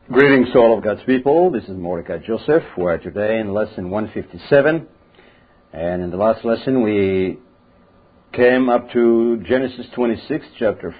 Greetings to all of God's people. This is Mordecai Joseph. We're today in lesson 157. And in the last lesson we came up to Genesis 26, chapter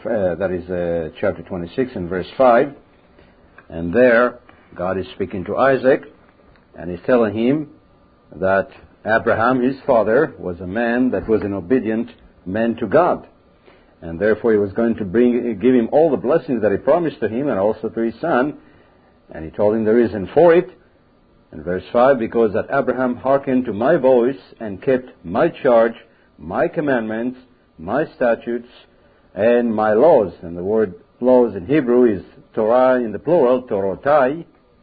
26 and verse 5. And there God is speaking to Isaac and he's telling him that Abraham, his father, was a man that was an obedient man to God. And therefore he was going to give him all the blessings that he promised to him and also to his son. And he told him the reason for it. In verse 5, because that Abraham hearkened to my voice and kept my charge, my commandments, my statutes, and my laws. And the word laws in Hebrew is Torah in the plural, Torotai.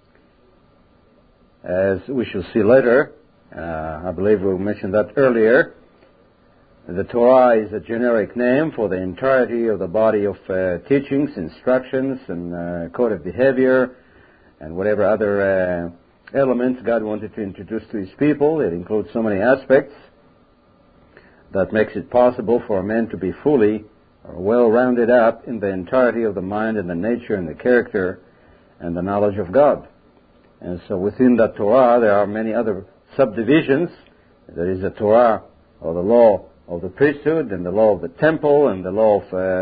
As we shall see later, I believe we mentioned that earlier. The Torah is a generic name for the entirety of the body of teachings, instructions, and code of behavior, and whatever other elements God wanted to introduce to His people. It includes so many aspects that makes it possible for a man to be fully or well-rounded up in the entirety of the mind and the nature and the character and the knowledge of God. And so within that Torah there are many other subdivisions. There is the Torah or the law of the priesthood and the law of the temple and the law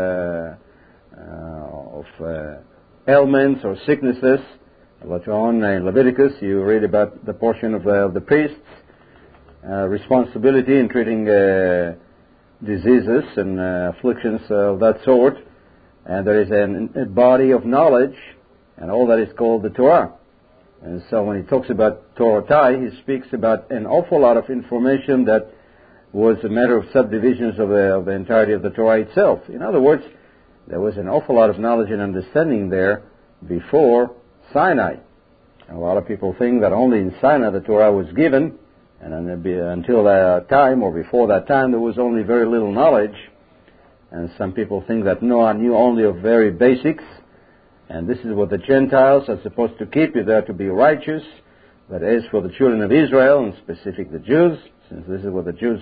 of ailments or sicknesses. Later on in Leviticus, you read about the portion of the priest's responsibility in treating diseases and afflictions of that sort. And there is a body of knowledge, and all that is called the Torah. And so when he talks about Torotai, he speaks about an awful lot of information that was a matter of subdivisions of the entirety of the Torah itself. In other words, there was an awful lot of knowledge and understanding there before Sinai. And a lot of people think that only in Sinai the Torah was given, and until that time or before that time there was only very little knowledge. And some people think that Noah knew only of very basics, and this is what the Gentiles are supposed to keep. You're there to be righteous. But as for the children of Israel, and specifically the Jews, since this is what the Jews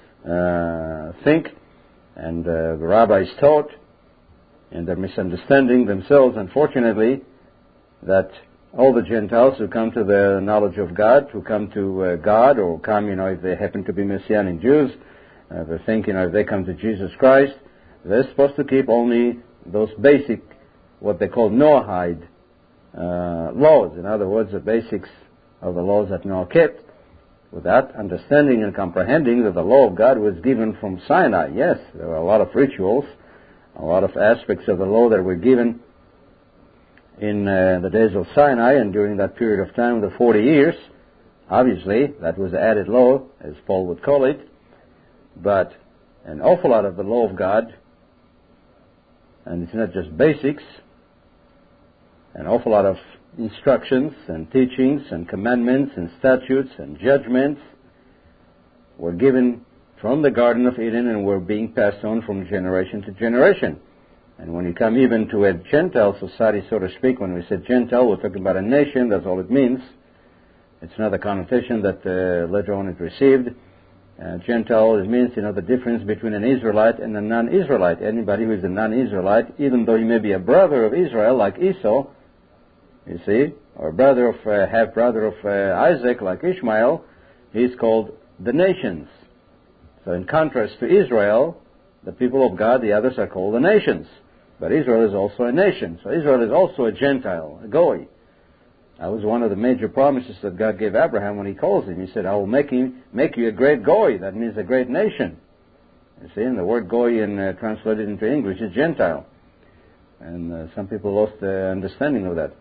think, and the rabbis taught, and they're misunderstanding themselves, unfortunately, that all the Gentiles who come to the knowledge of God, who come to God, or come, if they happen to be Messianic Jews, they think, if they come to Jesus Christ, they're supposed to keep only those basic, what they call Noahide laws. In other words, the basics of the laws that Noah kept, without understanding and comprehending that the law of God was given from Sinai. Yes, there were a lot of rituals, a lot of aspects of the law that were given in the days of Sinai, and during that period of time, the 40 years, obviously, that was added law, as Paul would call it, but an awful lot of the law of God, and it's not just basics, an awful lot of instructions and teachings and commandments and statutes and judgments were given from the Garden of Eden and were being passed on from generation to generation. And when you come even to a Gentile society, so to speak, when we say Gentile, we're talking about a nation, that's all it means. It's another connotation that later on it received. Gentile, it means, the difference between an Israelite and a non-Israelite. Anybody who is a non-Israelite, even though he may be a brother of Israel, like Esau, you see, or brother of half-brother of Isaac, like Ishmael, he's called the nations. So in contrast to Israel, the people of God, the others are called the nations. But Israel is also a nation. So Israel is also a Gentile, a Goy. That was one of the major promises that God gave Abraham when He calls him. He said, I will make you a great Goy. That means a great nation. You see, and the word Goy translated into English is Gentile. And some people lost the understanding of that.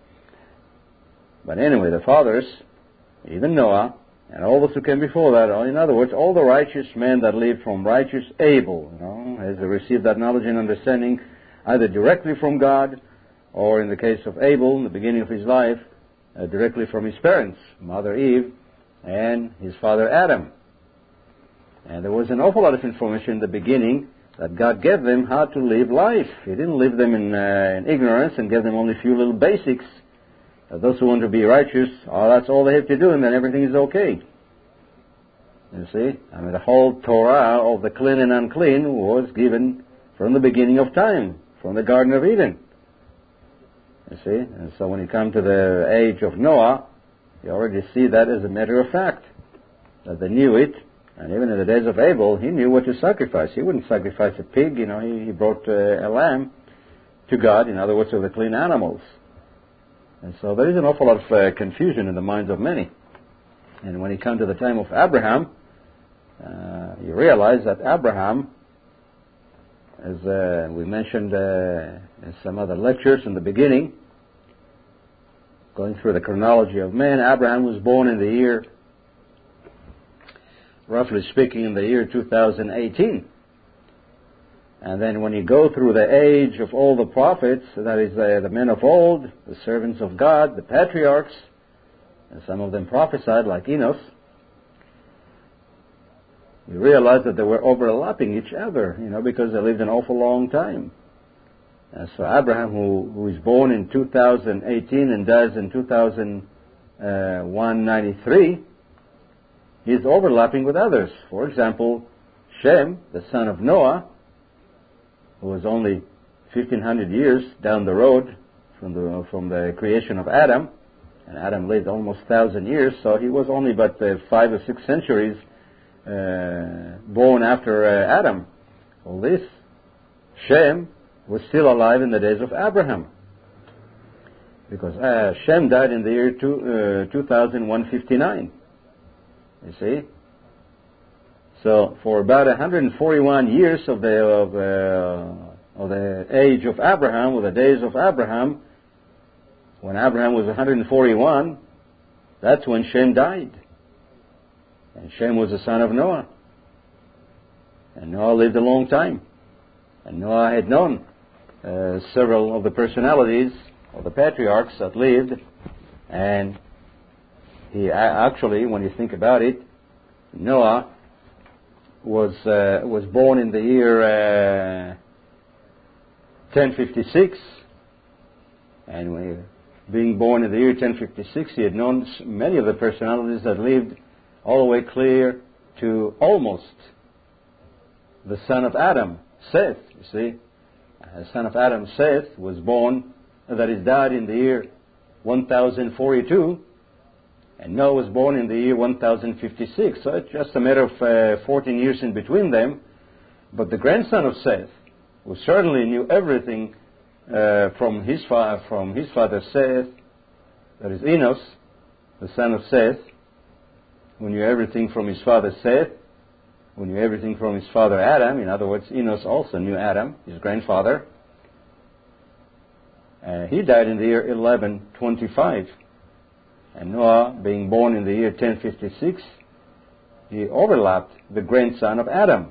But anyway, the fathers, even Noah, and all those who came before that, in other words, all the righteous men that lived from righteous Abel, as they received that knowledge and understanding either directly from God, or in the case of Abel, in the beginning of his life, directly from his parents, Mother Eve, and his father Adam. And there was an awful lot of information in the beginning that God gave them how to live life. He didn't leave them in ignorance and gave them only a few little basics. Those who want to be righteous, that's all they have to do, and then everything is okay. You see? The whole Torah of the clean and unclean was given from the beginning of time, from the Garden of Eden. You see? And so when you come to the age of Noah, you already see that as a matter of fact, that they knew it. And even in the days of Abel, he knew what to sacrifice. He wouldn't sacrifice a pig, he brought a lamb to God, in other words, of the clean animals. And so there is an awful lot of confusion in the minds of many. And when you come to the time of Abraham, you realize that Abraham, as we mentioned in some other lectures in the beginning, going through the chronology of man, Abraham was born in the year, roughly speaking, in the year 2018. And then when you go through the age of all the prophets, that is the men of old, the servants of God, the patriarchs, and some of them prophesied like Enos, you realize that they were overlapping each other, because they lived an awful long time. And so Abraham, who is born in 2018 and dies in 2193, he is overlapping with others. For example, Shem, the son of Noah, who was only 1,500 years down the road from the creation of Adam, and Adam lived almost 1,000 years, so he was only but 5 or 6 centuries born after Adam. All this, Shem was still alive in the days of Abraham, because Shem died in the year 2159. You see? So for about 141 years of the age of Abraham, or the days of Abraham, when Abraham was 141, that's when Shem died. And Shem was the son of Noah. And Noah lived a long time. And Noah had known several of the personalities of the patriarchs that lived. And he actually, when you think about it, Noah was born in the year 1056. And being born in the year 1056, he had known many of the personalities that lived all the way clear to almost the son of Adam, Seth. You see, the son of Adam, Seth, was born, that is, died in the year 1042, and Noah was born in the year 1056. So it's just a matter of 14 years in between them. But the grandson of Seth, who certainly knew everything from his father Seth, that is Enos, the son of Seth, who knew everything from his father Seth, who knew everything from his father Adam. In other words, Enos also knew Adam, his grandfather. He died in the year 1125. And Noah, being born in the year 1056, he overlapped the grandson of Adam.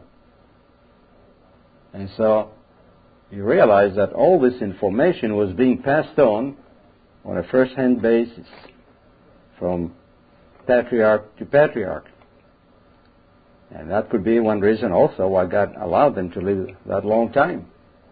And so you realize that all this information was being passed on a first-hand basis from patriarch to patriarch. And that could be one reason also why God allowed them to live that long time,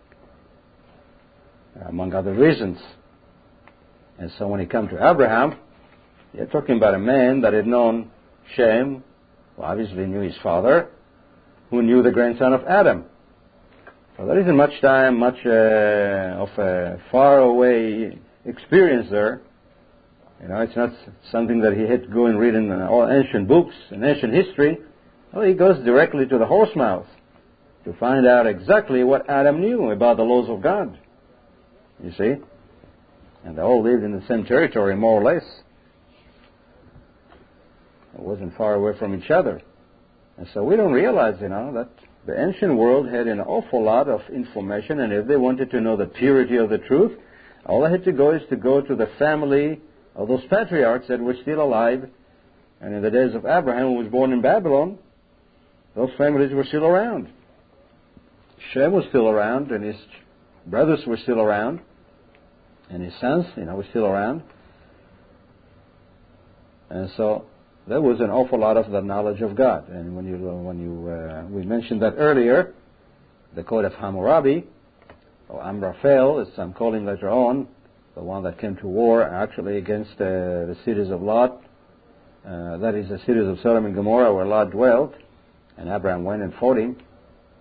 among other reasons. And so when you come to Abraham, you're talking about a man that had known Shem, who obviously knew his father, who knew the grandson of Adam. So there isn't much time, much of a far-away experience there. It's not something that he had to go and read in all ancient books and ancient history. Well, he goes directly to the horse mouth to find out exactly what Adam knew about the laws of God. You see? And they all lived in the same territory, more or less. It wasn't far away from each other. And so we don't realize, that the ancient world had an awful lot of information, and if they wanted to know the purity of the truth, all they had to go is to go to the family of those patriarchs that were still alive. And in the days of Abraham, who was born in Babylon, those families were still around. Shem was still around, and his brothers were still around, and his sons, were still around. And so there was an awful lot of the knowledge of God. And we mentioned that earlier, the Code of Hammurabi, or Amraphel, as I'm calling later on, the one that came to war actually against the cities of Lot, that is the cities of Sodom and Gomorrah where Lot dwelt, and Abraham went and fought him,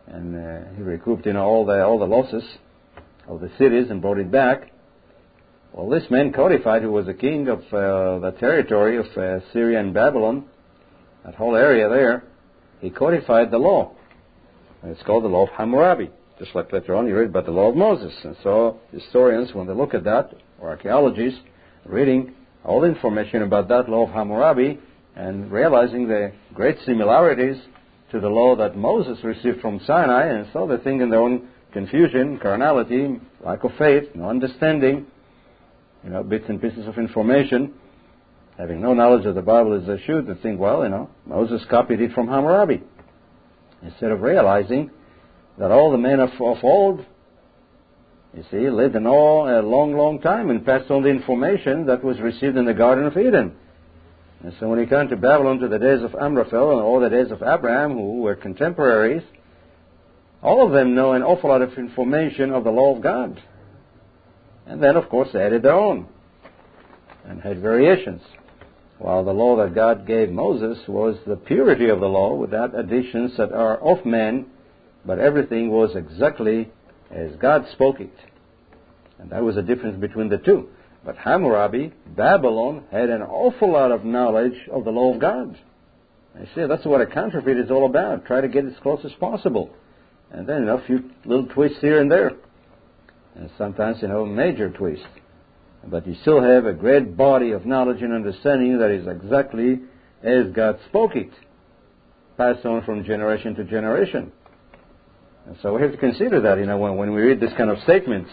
and he recouped all the losses of the cities and brought it back. Well, this man codified, who was the king of the territory of Syria and Babylon, that whole area there, he codified the law. And it's called the law of Hammurabi. Just like later on you read about the law of Moses. And so historians, when they look at that, or archaeologists, reading all the information about that law of Hammurabi and realizing the great similarities to the law that Moses received from Sinai, and so they think in their own confusion, carnality, lack of faith, no understanding, bits and pieces of information, having no knowledge of the Bible as they should, they think, well, Moses copied it from Hammurabi. Instead of realizing that all the men of old, lived a long, long time and passed on the information that was received in the Garden of Eden. And so when you come to Babylon, to the days of Amraphel and all the days of Abraham, who were contemporaries, all of them know an awful lot of information of the law of God. And then, of course, they added their own and had variations. While the law that God gave Moses was the purity of the law without additions that are of man, but everything was exactly as God spoke it. And that was the difference between the two. But Hammurabi, Babylon, had an awful lot of knowledge of the law of God. You see, that's what a counterfeit is all about. Try to get as close as possible. And then, a few little twists here and there. And sometimes, major twists. But you still have a great body of knowledge and understanding that is exactly as God spoke it, passed on from generation to generation. And so we have to consider that, when we read this kind of statements,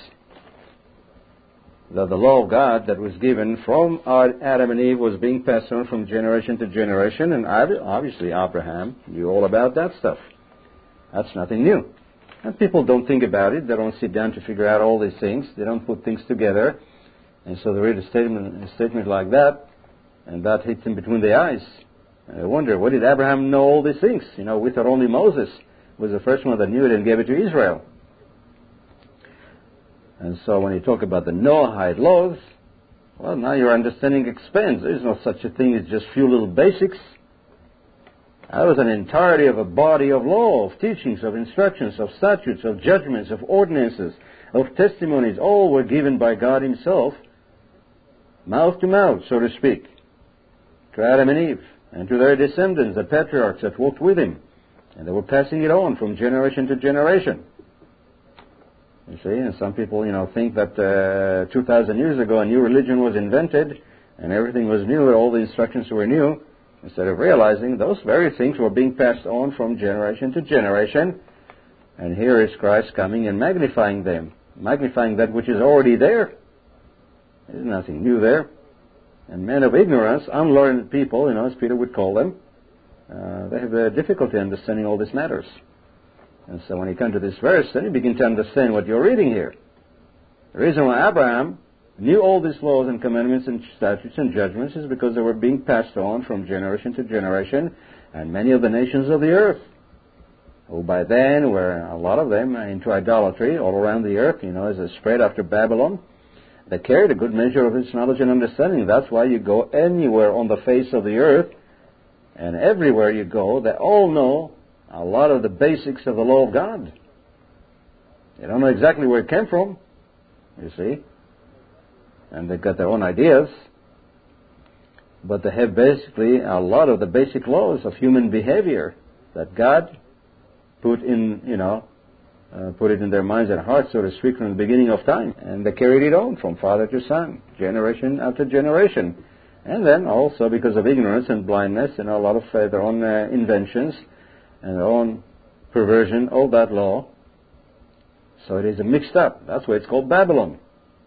that the law of God that was given from Adam and Eve was being passed on from generation to generation, and obviously Abraham knew all about that stuff. That's nothing new. And people don't think about it. They don't sit down to figure out all these things. They don't put things together. And so they read a statement like that, and that hits them between the eyes. And I wonder, where did Abraham know all these things? We thought only Moses was the first one that knew it and gave it to Israel. And so when you talk about the Noahide laws, well, now your understanding expands. There is no such a thing as just few little basics. That was an entirety of a body of law, of teachings, of instructions, of statutes, of judgments, of ordinances, of testimonies. All were given by God Himself, mouth to mouth, so to speak, to Adam and Eve, and to their descendants, the patriarchs that walked with Him. And they were passing it on from generation to generation. You see, and some people, think that 2,000 years ago a new religion was invented and everything was new and all the instructions were new, instead of realizing those very things were being passed on from generation to generation. And here is Christ coming and magnifying them, magnifying that which is already there. There's nothing new there. And men of ignorance, unlearned people, as Peter would call them, they have a difficulty understanding all these matters. And so when you come to this verse, then you begin to understand what you're reading here. The reason why Abraham knew all these laws and commandments and statutes and judgments is because they were being passed on from generation to generation, and many of the nations of the earth, who by then were, a lot of them, into idolatry all around the earth, as they spread after Babylon, they carried a good measure of its knowledge and understanding. That's why you go anywhere on the face of the earth, and everywhere you go, they all know a lot of the basics of the law of God. They don't know exactly where it came from, you see. And they've got their own ideas. But they have basically a lot of the basic laws of human behavior that God put in, put it in their minds and hearts, so to speak, from the beginning of time. And they carried it on from father to son, generation after generation. And then also because of ignorance and blindness and a lot of their own inventions and their own perversion of that law. So it is a mixed up. That's why it's called Babylon.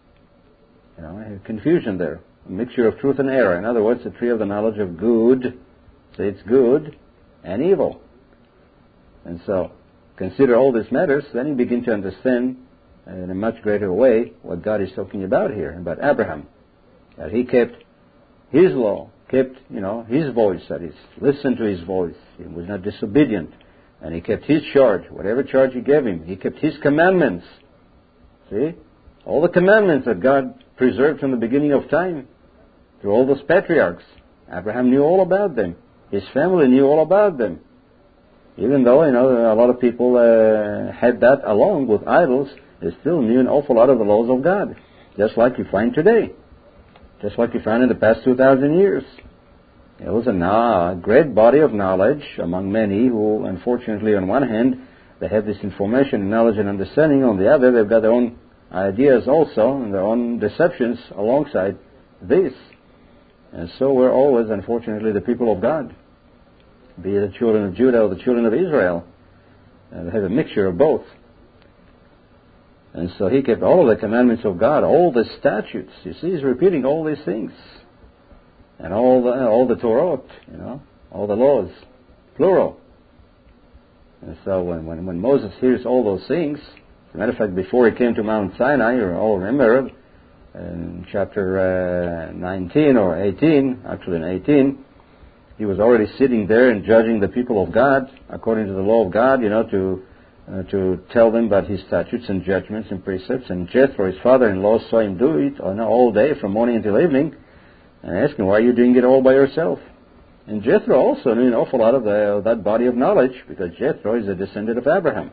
Confusion there. A mixture of truth and error. In other words, the tree of the knowledge of good. So it's good and evil. And so, consider all these matters, then you begin to understand in a much greater way what God is talking about here, about Abraham. That he kept his law, kept, his voice, that is, listened to his voice. He was not disobedient. And he kept his charge, whatever charge he gave him. He kept his commandments. See? All the commandments that God preserved from the beginning of time, through all those patriarchs. Abraham knew all about them. His family knew all about them. Even though, a lot of people had that along with idols, they still knew an awful lot of the laws of God. just like you find today, just like you found in the past 2,000 years. It was a great body of knowledge among many who, unfortunately, on one hand, they have this information, knowledge, and understanding. On the other, they've got their own ideas also and their own deceptions alongside this. And so we're always, unfortunately, the people of God, be it the children of Judah or the children of Israel. They have a mixture of both. And so he kept all of the commandments of God, all the statutes. You see, he's repeating all these things. And all the Torah, all the laws, plural. And so when Moses hears all those things, as a matter of fact, before he came to Mount Sinai, you all remember, in chapter 19 or 18, actually in 18, he was already sitting there and judging the people of God according to the law of God, to tell them about his statutes and judgments and precepts. And Jethro, his father-in-law, saw him do it all day, from morning until evening, and asked him, why are you doing it all by yourself? And Jethro also knew an awful lot of that body of knowledge, because Jethro is a descendant of Abraham.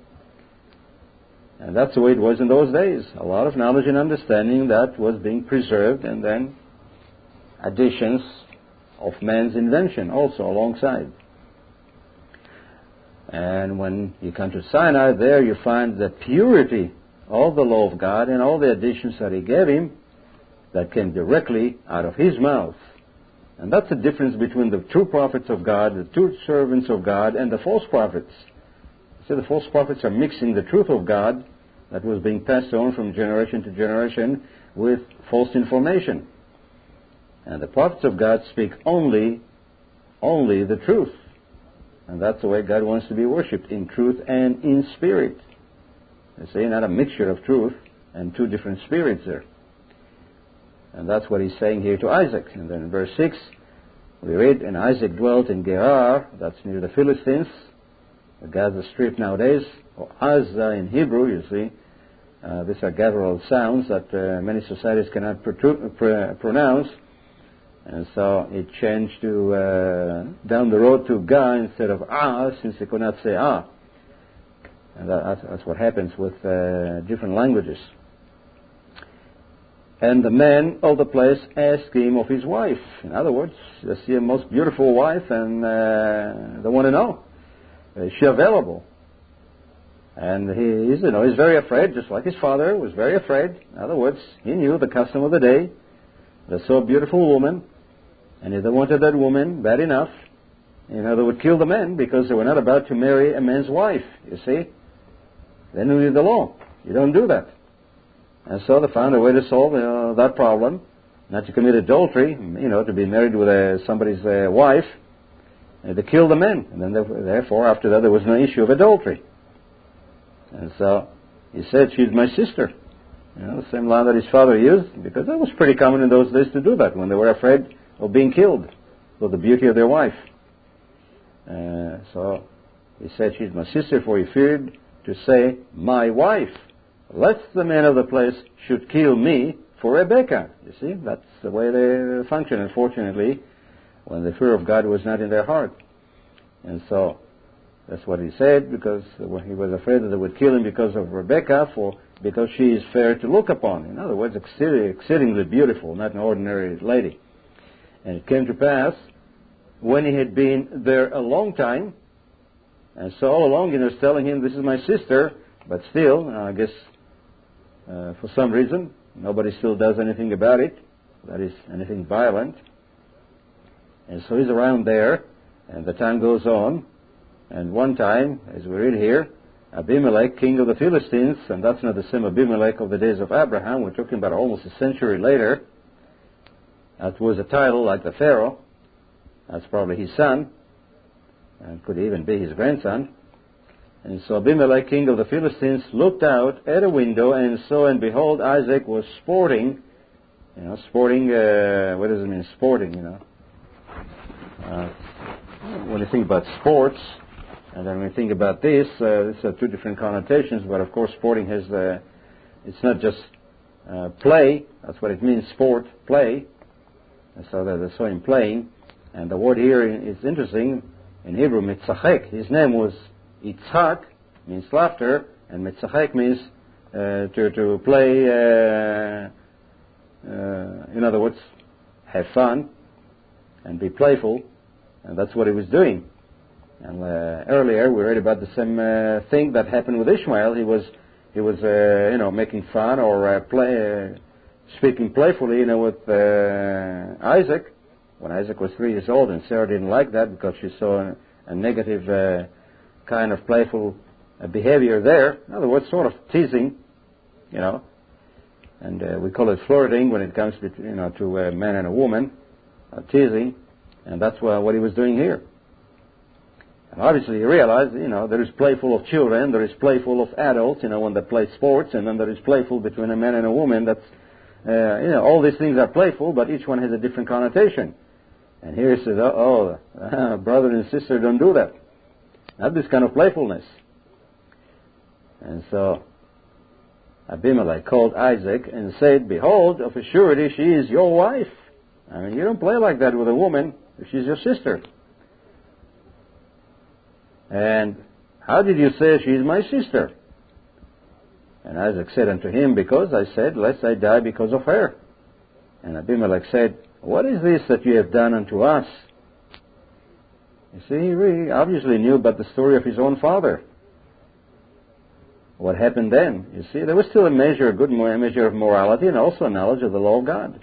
And that's the way it was in those days. A lot of knowledge and understanding that was being preserved, and then additions of man's invention also alongside. And when you come to Sinai, there you find the purity of the law of God and all the additions that he gave him that came directly out of his mouth. And that's the difference between the true prophets of God, the true servants of God, and the false prophets. So the false prophets are mixing the truth of God that was being passed on from generation to generation with false information. And the prophets of God speak only the truth. And that's the way God wants to be worshipped, in truth and in spirit. You see, not a mixture of truth and two different spirits there. And that's what he's saying here to Isaac. And then in verse 6, we read, and Isaac dwelt in Gerar, that's near the Philistines, the Gaza Strip nowadays, or Azza in Hebrew, you see. These are guttural sounds that many societies cannot pronounce. And so it changed to down the road to Ga instead of since they could not say And that's what happens with different languages. And the men of the place asked him of his wife. In other words, they see a most beautiful wife, and they want to know, is she available? And he's very afraid, just like his father was very afraid. In other words, he knew the custom of the day. They saw a beautiful woman, and if they wanted that woman bad enough, they would kill the men, because they were not about to marry a man's wife, you see. They knew the law. You don't do that. And so they found a way to solve that problem, not to commit adultery, to be married with somebody's wife. They killed the men, and then therefore after that there was no issue of adultery. And so he said, she's my sister. The same line that his father used, because that was pretty common in those days to do that when they were afraid of being killed for the beauty of their wife. So he said, she's my sister, for he feared to say, my wife, lest the men of the place should kill me for Rebekah. You see, that's the way they function, unfortunately, when the fear of God was not in their heart. And so that's what he said, because he was afraid that they would kill him because of Rebekah, because she is fair to look upon. In other words, exceedingly beautiful, not an ordinary lady. And it came to pass, when he had been there a long time, and so all along he was telling him, this is my sister, but still, I guess, for some reason, nobody still does anything about it, that is, anything violent. And so he's around there, and the time goes on, and one time, as we read here, Abimelech, king of the Philistines, and that's not the same Abimelech of the days of Abraham, we're talking about almost a century later. That was a title like the Pharaoh. That's probably his son, and could even be his grandson. And so Abimelech, king of the Philistines, looked out at a window and saw, and behold, Isaac was sporting. Sporting, what does it mean, sporting, when you think about sports, and then when you think about this, these are two different connotations, but of course sporting has it's not just play, that's what it means, sport, play. And so they saw him playing, and the word here is interesting, in Hebrew, mitzachek. His name was Yitzhak, means laughter, and mitzachek means to play, in other words, have fun and be playful, and that's what he was doing. And earlier we read about the same thing that happened with Ishmael. He was making fun or speaking playfully, with Isaac, when Isaac was 3 years old, and Sarah didn't like that because she saw a negative kind of playful behavior there. In other words, sort of teasing, and we call it flirting when it comes to a man and a woman, teasing, and that's what he was doing here. And obviously he realized, there is playful of children, there is playful of adults, when they play sports, and then there is playful between a man and a woman. That's, all these things are playful, but each one has a different connotation. And here he says, brother and sister, don't do that. Not this kind of playfulness. And so Abimelech called Isaac and said, behold, of a surety she is your wife. I mean, you don't play like that with a woman if she's your sister. And how did you say she is my sister? And Isaac said unto him, because I said, lest I die because of her. And Abimelech said, what is this that you have done unto us? You see, he really obviously knew about the story of his own father. What happened then? You see, there was still a good measure of morality and also a knowledge of the law of God.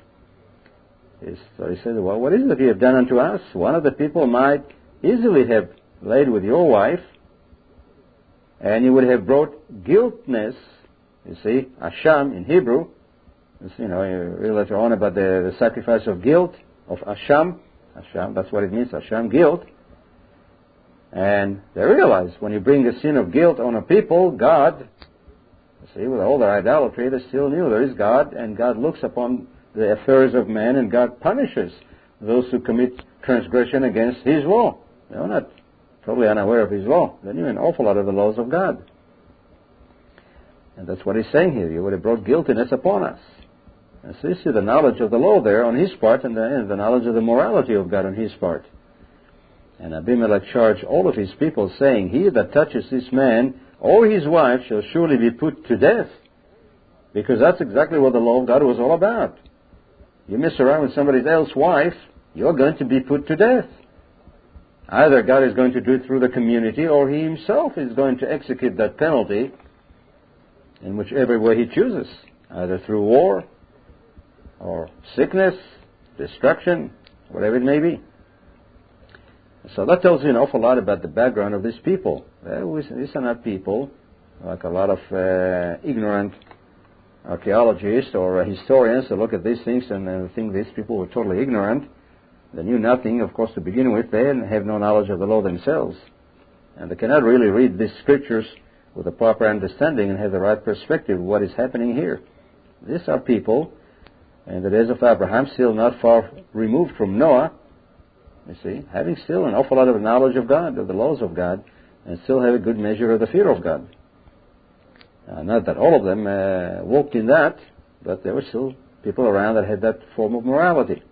So he said, well, what is it that you have done unto us? One of the people might easily have laid with your wife, and you would have brought guiltness, you see, Asham in Hebrew. You read later on about the sacrifice of guilt, of Asham. Asham, that's what it means, Asham, guilt. And they realize when you bring a sin of guilt on a people, God, you see, with all their idolatry, they still knew there is God, and God looks upon the affairs of man, and God punishes those who commit transgression against His law. They were not totally unaware of His law. They knew an awful lot of the laws of God. And that's what He's saying here. You would have brought guiltiness upon us. And so you see the knowledge of the law there on His part, and the knowledge of the morality of God on His part. And Abimelech charged all of his people, saying, he that touches this man or his wife shall surely be put to death. Because that's exactly what the law of God was all about. You mess around with somebody else's wife, you're going to be put to death. Either God is going to do it through the community, or He Himself is going to execute that penalty in whichever way He chooses, either through war, or sickness, destruction, whatever it may be. So that tells you an awful lot about the background of these people. These are not people like a lot of ignorant archaeologists or historians who look at these things and think these people were totally ignorant. They knew nothing, of course, to begin with. They have no knowledge of the law themselves. And they cannot really read these scriptures with a proper understanding and have the right perspective of what is happening here. These are people in the days of Abraham, still not far removed from Noah, you see, having still an awful lot of knowledge of God, of the laws of God, and still have a good measure of the fear of God. Not that all of them walked in that, but there were still people around that had that form of morality.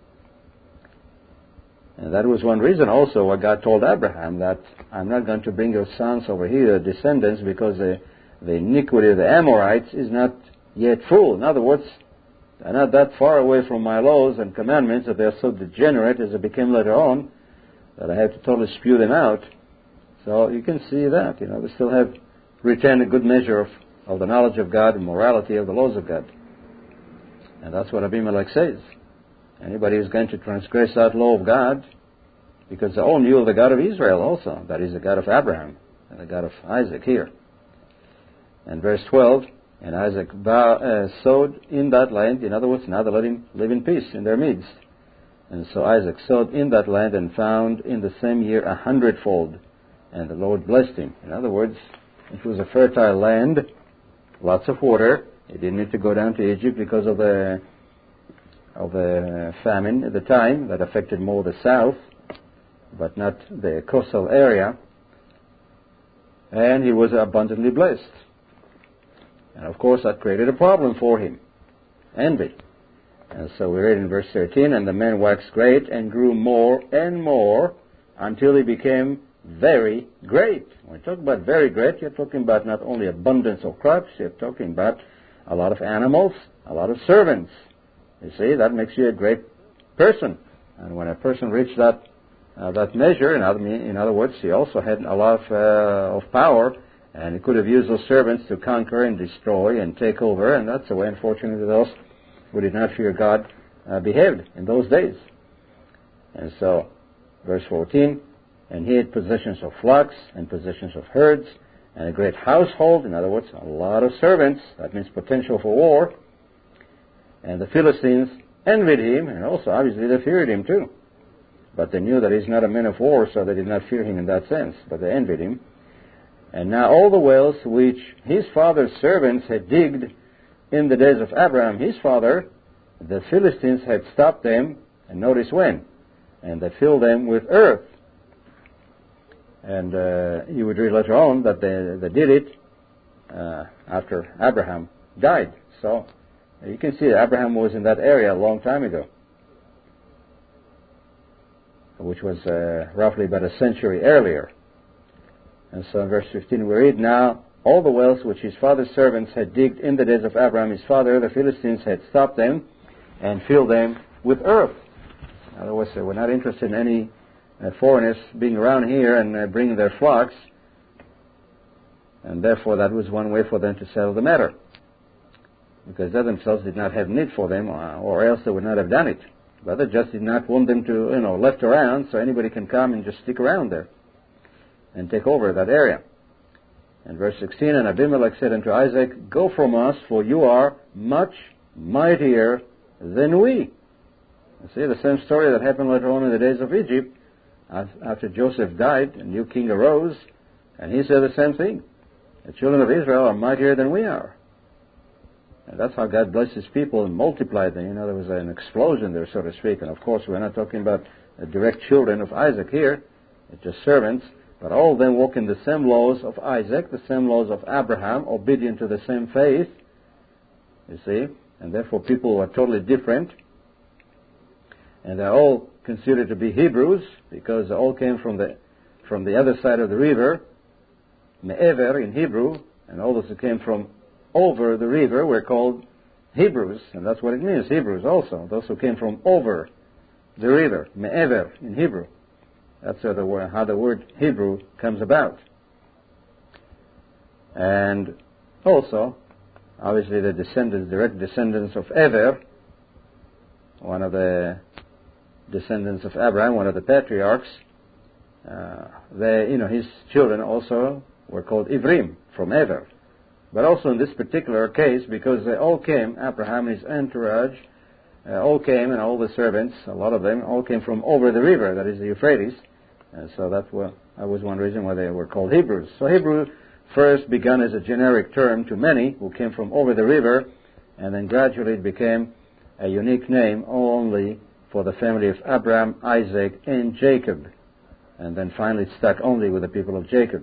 And that was one reason also why God told Abraham that I'm not going to bring your sons over here, the descendants, because the iniquity of the Amorites is not yet full. In other words, they're not that far away from my laws and commandments that they're so degenerate as they became later on that I have to totally spew them out. So you can see that, they still have retained a good measure of the knowledge of God and morality of the laws of God. And that's what Abimelech says. Anybody who's going to transgress that law of God, because they all knew of the God of Israel also, that is the God of Abraham and the God of Isaac here. And verse 12, and Isaac sowed in that land, in other words, now they let him live in peace in their midst. And so Isaac sowed in that land and found in the same year 100-fold. And the Lord blessed him. In other words, it was a fertile land, lots of water. He didn't need to go down to Egypt because of the famine at the time that affected more the south, but not the coastal area. And he was abundantly blessed. And of course that created a problem for him. Envy. And so we read in verse 13, and the man waxed great and grew more and more until he became very great. When you talk about very great, you're talking about not only abundance of crops, you're talking about a lot of animals, a lot of servants. You see, that makes you a great person. And when a person reached that measure, in other words, he also had a lot of power, and he could have used those servants to conquer and destroy and take over, and that's the way, unfortunately, those who did not fear God behaved in those days. And so, verse 14, and he had possessions of flocks and possessions of herds and a great household, in other words, a lot of servants. That means potential for war. And the Philistines envied him, and also, obviously, they feared him too. But they knew that he's not a man of war, so they did not fear him in that sense, but they envied him. And now all the wells which his father's servants had digged in the days of Abraham, his father, the Philistines had stopped them, and notice when, and they filled them with earth. And you would read later on that they did it after Abraham died. So you can see that Abraham was in that area a long time ago, which was roughly about a century earlier. And so in verse 15 we read, now all the wells which his father's servants had digged in the days of Abraham his father, the Philistines had stopped them and filled them with earth. In other words, they were not interested in any foreigners being around here and bringing their flocks, and therefore that was one way for them to settle the matter, because they themselves did not have need for them, or else they would not have done it. But they just did not want them to, left around so anybody can come and just stick around there and take over that area. And verse 16, and Abimelech said unto Isaac, go from us, for you are much mightier than we. You see, the same story that happened later on in the days of Egypt. After Joseph died, a new king arose, and he said the same thing. The children of Israel are mightier than we are. And that's how God blessed his people and multiplied them. There was an explosion there, so to speak. And of course, we're not talking about the direct children of Isaac here. It's just servants. But all of them walk in the same laws of Isaac, the same laws of Abraham, obedient to the same faith. You see? And therefore people are totally different. And they're all considered to be Hebrews, because they all came from the other side of the river, Me'ever in Hebrew, and all those who came from over the river were called Hebrews, and that's what it means, Hebrews also. Those who came from over the river, Me'ever in Hebrew. That's how the word Hebrew comes about. And also, obviously the direct descendants of Ever, one of the descendants of Abraham, one of the patriarchs, his children also were called Ivrim, from Ever. But also in this particular case, because they all came, Abraham and his entourage, all came, and all the servants, a lot of them, all came from over the river, that is the Euphrates. And so that was one reason why they were called Hebrews. So Hebrew first began as a generic term to many who came from over the river, and then gradually it became a unique name only for the family of Abraham, Isaac, and Jacob. And then finally it stuck only with the people of Jacob.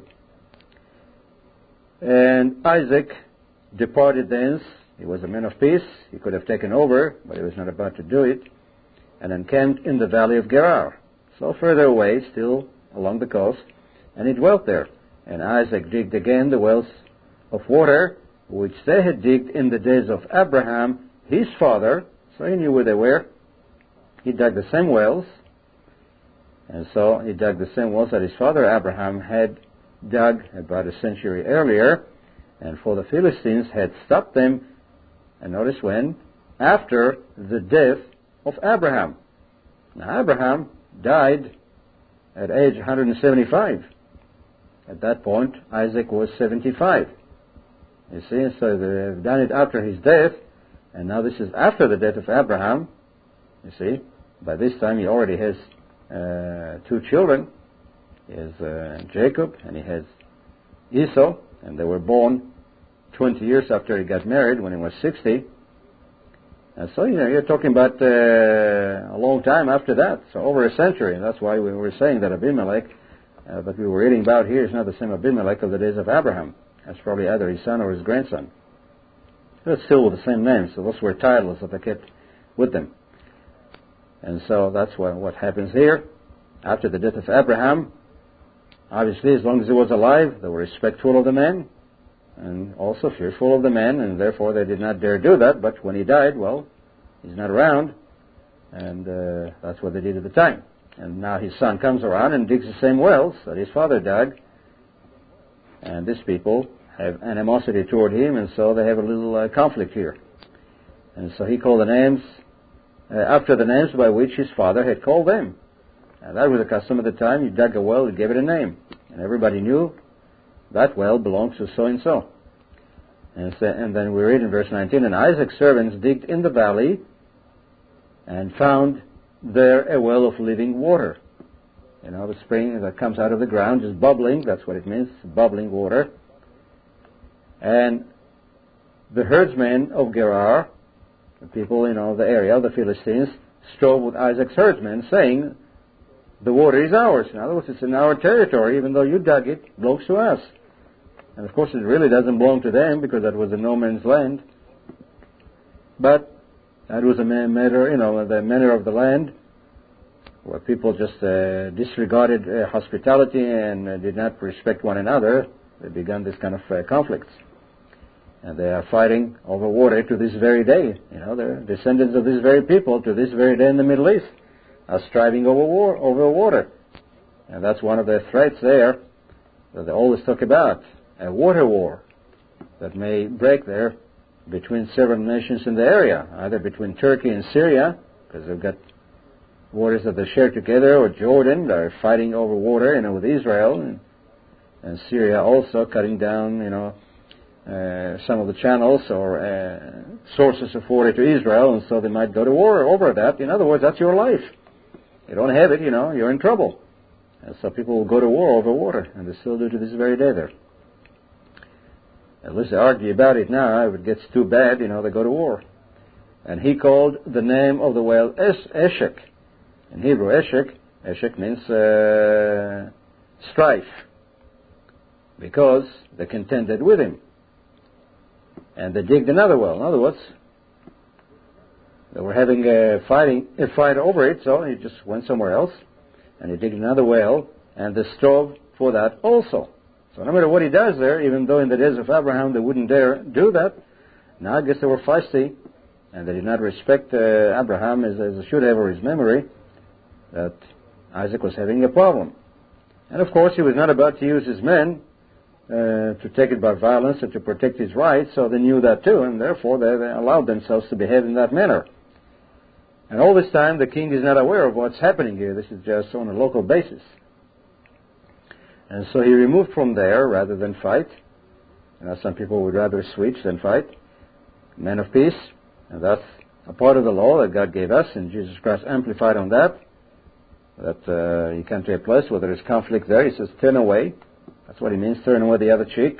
And Isaac departed thence. He was a man of peace. He could have taken over, but he was not about to do it, and encamped in the valley of Gerar. So further away, still along the coast, and he dwelt there. And Isaac digged again the wells of water, which they had digged in the days of Abraham, his father. So he knew where they were. He dug the same wells, and so he dug the same wells that his father Abraham had dug about a century earlier, and for the Philistines had stopped them, and notice when? After the death of Abraham. Now Abraham died at age 175. At that point, Isaac was 75. You see, so they've done it after his death, and now this is after the death of Abraham. You see, by this time he already has two children. He has Jacob and he has Esau, and they were born 20 years after he got married, when he was 60. And so, you're talking about a long time after that, so over a century. And that's why we were saying that Abimelech, that we were reading about here, is not the same Abimelech of the days of Abraham. That's probably either his son or his grandson. But still with the same name, so those were titles that they kept with them. And so that's what happens here. After the death of Abraham, obviously, as long as he was alive, they were respectful of the man and also fearful of the man, and therefore they did not dare do that. But when he died, well, he's not around, and that's what they did at the time. And now his son comes around and digs the same wells that his father dug, and these people have animosity toward him, and so they have a little conflict here. And so he called the names after the names by which his father had called them. And that was the custom at the time. You dug a well, you gave it a name, and everybody knew that well belongs to so-and-so. And then we read in verse 19, and Isaac's servants digged in the valley and found there a well of living water. You know, the spring that comes out of the ground, just bubbling, that's what it means, bubbling water. And the herdsmen of Gerar, the people, you know, the area, the Philistines, strove with Isaac's herdsmen, saying, the water is ours. In other words, it's in our territory, even though you dug it, it belongs to us. And of course it really doesn't belong to them, because that was a no man's land. But that was a matter, you know, the manner of the land, where people just disregarded hospitality and did not respect one another. They began this kind of conflicts. And they are fighting over water to this very day. You know, they're descendants of these very people to this very day in the Middle East, are striving over water. And that's one of their threats there that they always talk about, a water war that may break there between several nations in the area, either between Turkey and Syria, because they've got waters that they share together, or Jordan, they're fighting over water, you know, with Israel, and Syria also cutting down, you know, some of the channels or sources of water to Israel, and so they might go to war over that. In other words, that's your life. You don't have it, you know, you're in trouble. And so people will go to war over water, and they still do to this very day there. At least they argue about it now. If it gets too bad, you know, they go to war. And he called the name of the well Eshek. In Hebrew, Eshek means strife, because they contended with him. And they digged another well. In other words, they were having a fight over it, so he just went somewhere else, and he digged another well, and they strove for that also. So no matter what he does there, even though in the days of Abraham they wouldn't dare do that, now I guess they were feisty, and they did not respect Abraham as they should have, or his memory, that Isaac was having a problem. And of course he was not about to use his men to take it by violence and to protect his rights, so they knew that too, and therefore they allowed themselves to behave in that manner. And all this time the king is not aware of what's happening here. This is just on a local basis. And so he removed from there rather than fight. You know, some people would rather switch than fight. Men of peace, and that's a part of the law that God gave us, and Jesus Christ amplified on that. That you come to a place where there is conflict there, he says, turn away. That's what he means, turn away the other cheek.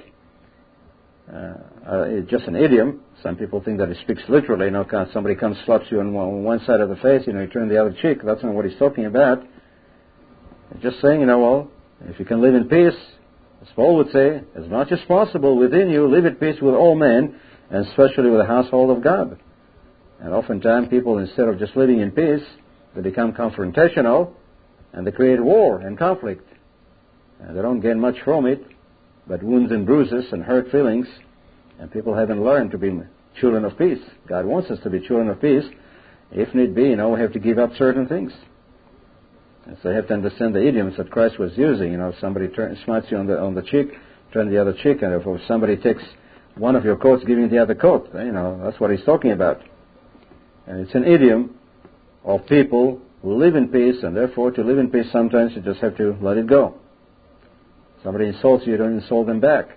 It's just an idiom. Some people think that it speaks literally. You know, somebody comes, slaps you on one side of the face, you know, you turn the other cheek. That's not what he's talking about. It's just saying, you know, well, if you can live in peace, as Paul would say, as much as possible within you, live at peace with all men, and especially with the household of God. And oftentimes people, instead of just living in peace, they become confrontational, and they create war and conflict. And they don't gain much from it, but wounds and bruises and hurt feelings, and people haven't learned to be children of peace. God wants us to be children of peace. If need be, you know, we have to give up certain things. And so you have to understand the idioms that Christ was using. You know, if somebody smites you on the cheek, turn the other cheek, and if somebody takes one of your coats, give you the other coat. You know, that's what he's talking about. And it's an idiom of people who live in peace, and therefore to live in peace sometimes you just have to let it go. Somebody insults you, don't insult them back.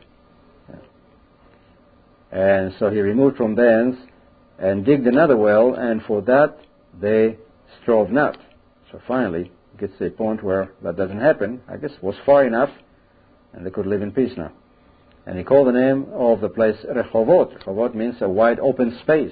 And so he removed from thence and digged another well, and for that they strove not. So finally it gets to a point where that doesn't happen. I guess it was far enough, and they could live in peace now. And he called the name of the place Rehovot. Rehovot means a wide open space.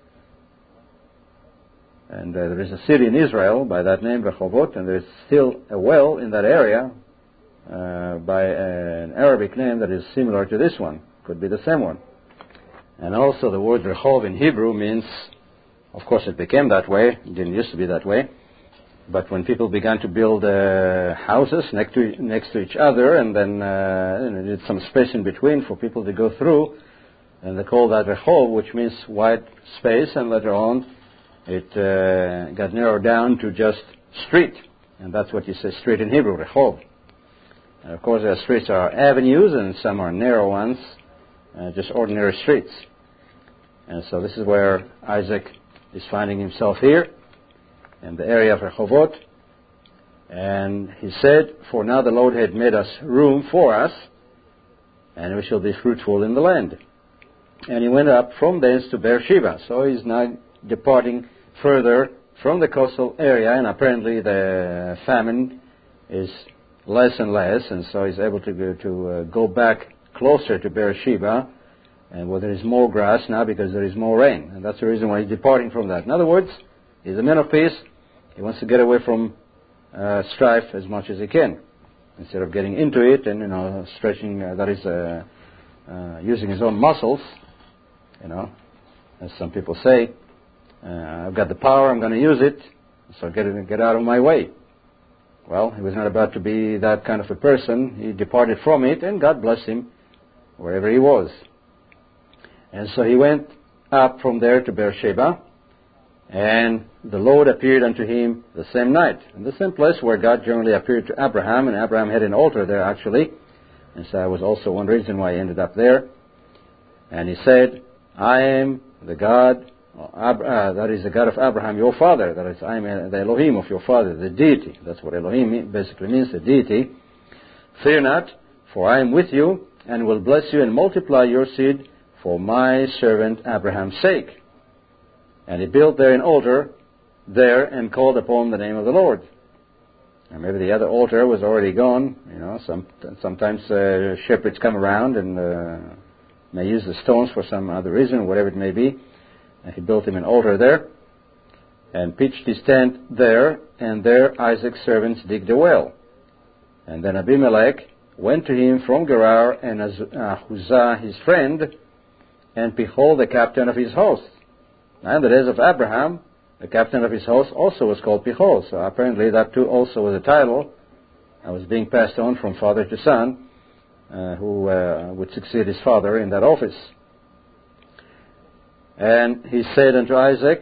And there is a city in Israel by that name, Rehovot, and there is still a well in that area by an Arabic name that is similar to this one. Could be the same one. And also the word Rehov in Hebrew means, of course it became that way, it didn't used to be that way, But when people began to build houses next to each other, and then needed some space in between for people to go through, and they called that Rehov, which means wide space, and later on it got narrowed down to just street, and that's what you say street in Hebrew, Rehov. And of course, the streets are avenues, and some are narrow ones, just ordinary streets. And so this is where Isaac is finding himself here, in the area of Rehovot. And he said, for now the Lord had made us room for us, and we shall be fruitful in the land. And he went up from thence to Beersheba. So he's now departing further from the coastal area, and apparently the famine is less and less, and so he's able to go back closer to Beersheba, and where there is more grass now because there is more rain. And that's the reason why he's departing from that. In other words, he's a man of peace. He wants to get away from strife as much as he can, instead of getting into it and stretching. That is using his own muscles. As some people say, I've got the power. I'm going to use it. So get out of my way. Well, he was not about to be that kind of a person. He departed from it, and God blessed him wherever he was. And so he went up from there to Beersheba. And the Lord appeared unto him the same night, in the same place where God generally appeared to Abraham, and Abraham had an altar there actually, and so that was also one reason why he ended up there. And he said, I am the God, that is the God of Abraham your father, that is, I am the Elohim of your father, the deity. That's what Elohim basically means, the deity. Fear not, for I am with you, and will bless you and multiply your seed for my servant Abraham's sake. And he built there an altar there and called upon the name of the Lord. And maybe the other altar was already gone. Sometimes shepherds come around and may use the stones for some other reason, whatever it may be. And he built him an altar there and pitched his tent there, and there Isaac's servants digged a well. And then Abimelech went to him from Gerar, and Ahuzah his friend, and behold, the captain of his host. Now in the days of Abraham, the captain of his host also was called Pichol. So apparently that too also was a title that was being passed on from father to son, who would succeed his father in that office. And he said unto Isaac,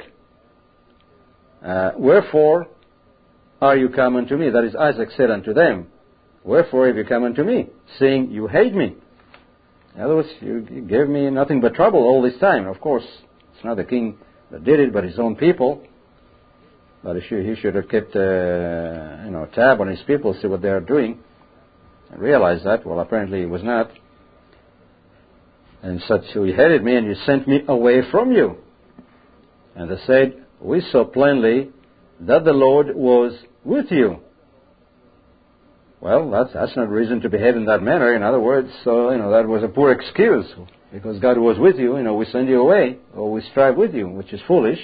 wherefore are you come unto me? That is, Isaac said unto them, wherefore have you come unto me, seeing you hate me? In other words, you gave me nothing but trouble all this time. Of course, it's not the king that did it, but his own people. But he should have kept tab on his people, see what they are doing, and realize that. Well, apparently he was not. And such, you hated me, and you sent me away from you. And they said, we saw plainly that the Lord was with you. Well, that's not reason to behave in that manner. In other words, so that was a poor excuse. Because God was with you, we send you away, or we strive with you, which is foolish.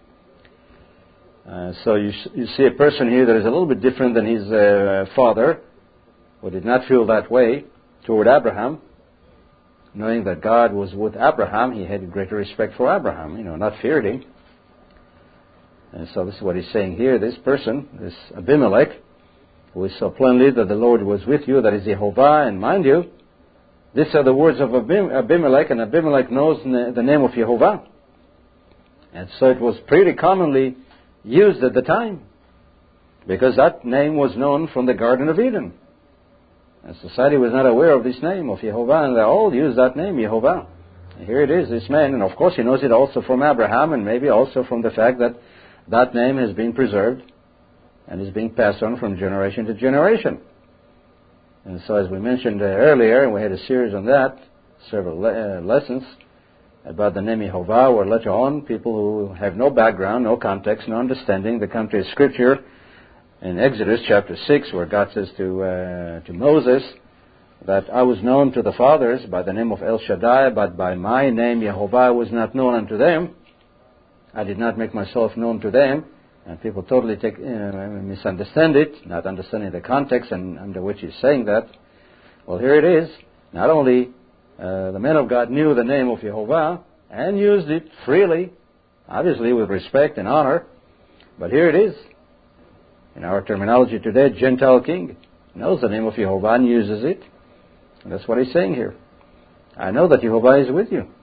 So you see a person here that is a little bit different than his father, who did not feel that way toward Abraham. Knowing that God was with Abraham, he had greater respect for Abraham, not feared him. And so this is what he's saying here. This person, this Abimelech, who saw plainly that the Lord was with you, that is Jehovah, and mind you, these are the words of Abimelech, and Abimelech knows the name of Jehovah. And so it was pretty commonly used at the time, because that name was known from the Garden of Eden. And society was not aware of this name of Jehovah, and they all used that name, Jehovah. And here it is, this man, and of course he knows it also from Abraham, and maybe also from the fact that that name has been preserved and is being passed on from generation to generation. And so as we mentioned earlier, and we had a series on that, several lessons about the name Jehovah, where later on people who have no background, no context, no understanding, they come to a scripture in Exodus chapter 6 where God says to Moses that I was known to the fathers by the name of El Shaddai, but by my name Jehovah I was not known unto them. I did not make myself known to them. And people totally misunderstand it, not understanding the context and under which he's saying that. Well, here it is. Not only the man of God knew the name of Jehovah and used it freely, obviously with respect and honor, but here it is. In our terminology today, Gentile king knows the name of Jehovah and uses it. And that's what he's saying here. I know that Jehovah is with you.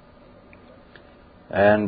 And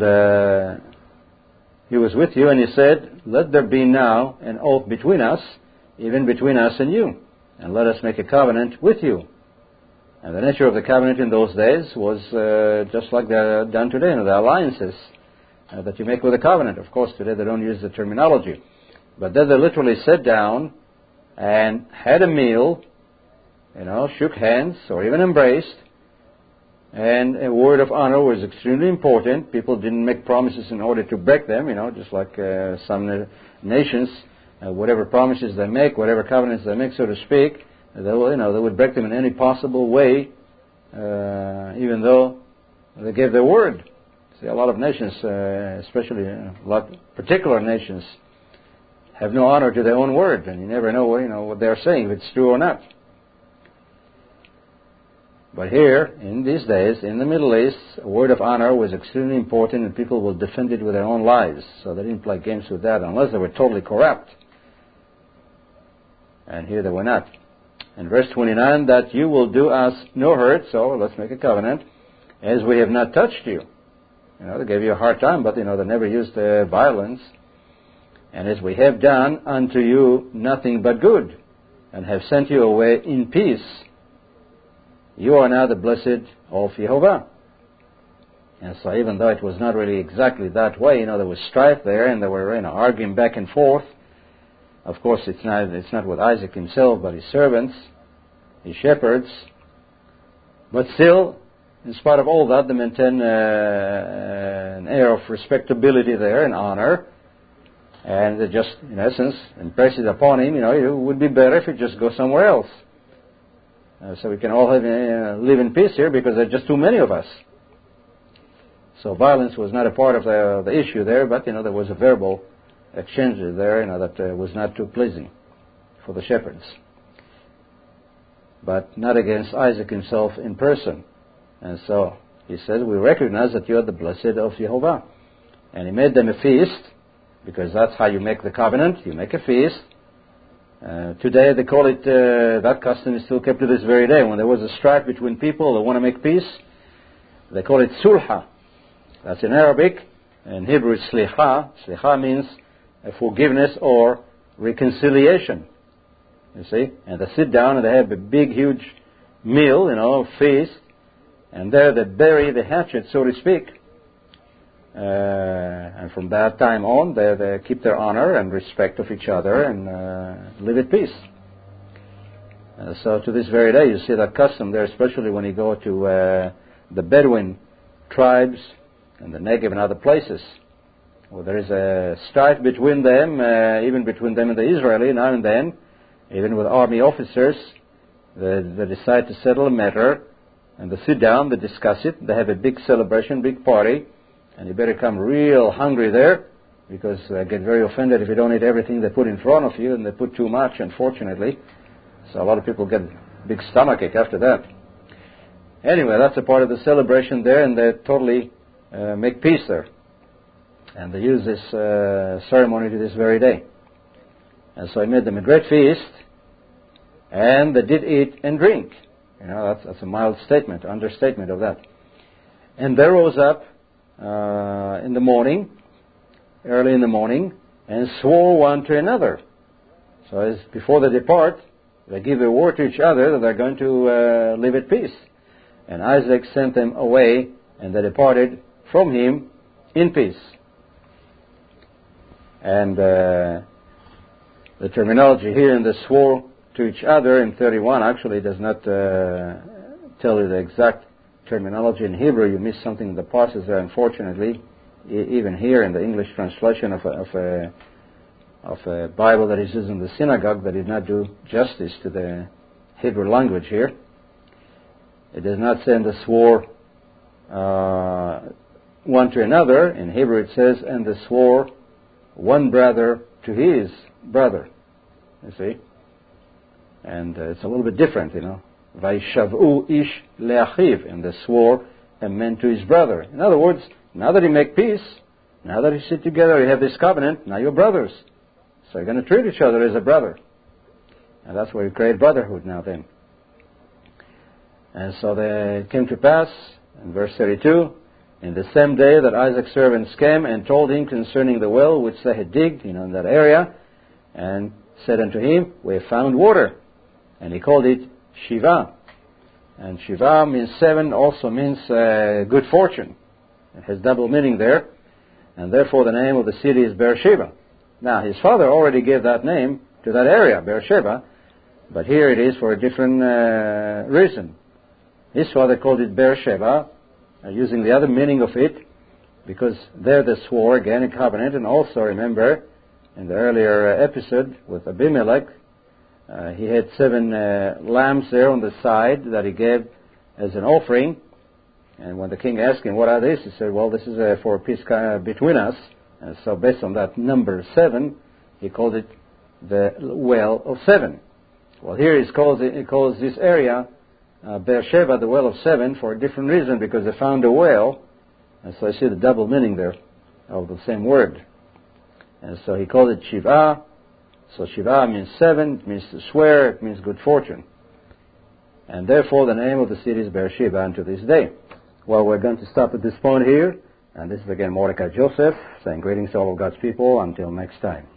he was with you, and he said, let there be now an oath between us, even between us and you, and let us make a covenant with you. And the nature of the covenant in those days was just like they're done today, the alliances that you make with a covenant. Of course, today they don't use the terminology. But then they literally sat down and had a meal, shook hands or even embraced. And a word of honor was extremely important. People didn't make promises in order to break them, just like some nations, whatever promises they make, whatever covenants they make, so to speak, they would break them in any possible way, even though they gave their word. See, a lot of nations, especially a lot particular nations, have no honor to their own word, and you never know, what they're saying, if it's true or not. But here, in these days, in the Middle East, a word of honor was extremely important, and people will defend it with their own lives. So they didn't play games with that unless they were totally corrupt. And here they were not. In verse 29, that you will do us no hurt, so let's make a covenant, as we have not touched you. They gave you a hard time, but, they never used violence. And as we have done unto you nothing but good, and have sent you away in peace, you are now the blessed of Jehovah. And so even though it was not really exactly that way, there was strife there, and they were arguing back and forth. Of course, it's not with Isaac himself, but his servants, his shepherds. But still, in spite of all that, they maintain an air of respectability there and honor. And they just, in essence, impress it upon him, it would be better if he just go somewhere else. So we can all live in peace here because there are just too many of us. So violence was not a part of the issue there, but there was a verbal exchange there, that was not too pleasing for the shepherds. But not against Isaac himself in person. And so he said, we recognize that you are the blessed of Jehovah. And he made them a feast, because that's how you make the covenant. You make a feast. Today they call it, that custom is still kept to this very day. When there was a strife between people that want to make peace, they call it sulha. That's in Arabic. In Hebrew it's sliha. Sliha means forgiveness or reconciliation. You see? And they sit down and they have a big, huge meal, feast. And there they bury the hatchet, so to speak. And from that time on, they keep their honor and respect of each other and live at peace. So to this very day, you see that custom there, especially when you go to the Bedouin tribes and the Negev and other places, where there is a strife between them, even between them and the Israeli, now and then, even with army officers. They decide to settle a matter, and they sit down, they discuss it, they have a big celebration, big party. And you better come real hungry there, because they get very offended if you don't eat everything they put in front of you, and they put too much, unfortunately. So a lot of people get a big stomachache after that. Anyway, that's a part of the celebration there, and they totally make peace there. And they use this ceremony to this very day. And so he made them a great feast, and they did eat and drink. That's a mild statement, understatement of that. And they rose up in the morning, early in the morning, and swore one to another. So as before they depart, they give a word to each other that they're going to live at peace. And Isaac sent them away, and they departed from him in peace. And the terminology here in the swore to each other in 31 actually does not tell you the exact terminology in Hebrew. You miss something in the passages there, unfortunately. Even here in the English translation of a Bible that is used in the synagogue, that did not do justice to the Hebrew language here. It does not say, and they swore one to another. In Hebrew it says, and they swore one brother to his brother. You see? And it's a little bit different, Vaishavu ish leachiv, and they swore a man to his brother. In other words, now that you make peace, now that you sit together, you have this covenant, now you're brothers. So you're going to treat each other as a brother. And that's where you create brotherhood now then. And so it came to pass, in verse 32, in the same day that Isaac's servants came and told him concerning the well which they had digged, in that area, and said unto him, we have found water. And he called it Shiva. And Shiva means 7, also means good fortune. It has double meaning there. And therefore the name of the city is Beersheba. Now his father already gave that name to that area, Beersheba, but here it is for a different reason. His father called it Beersheba, using the other meaning of it, because there they swore again a covenant. And also remember, in the earlier episode with Abimelech, he had 7 lambs there on the side that he gave as an offering. And when the king asked him, what are these? He said, well, this is for a peace between us. And so based on that number 7, he called it the well of 7. Well, here he calls this area Beersheba, the well of 7, for a different reason, because they found a well. And so I see the double meaning there of the same word. And so he called it Shiva. So Shiva means 7, it means to swear, it means good fortune. And therefore the name of the city is Beersheba unto this day. Well, we're going to stop at this point here. And this is again Mordecai Joseph saying greetings to all of God's people. Until next time.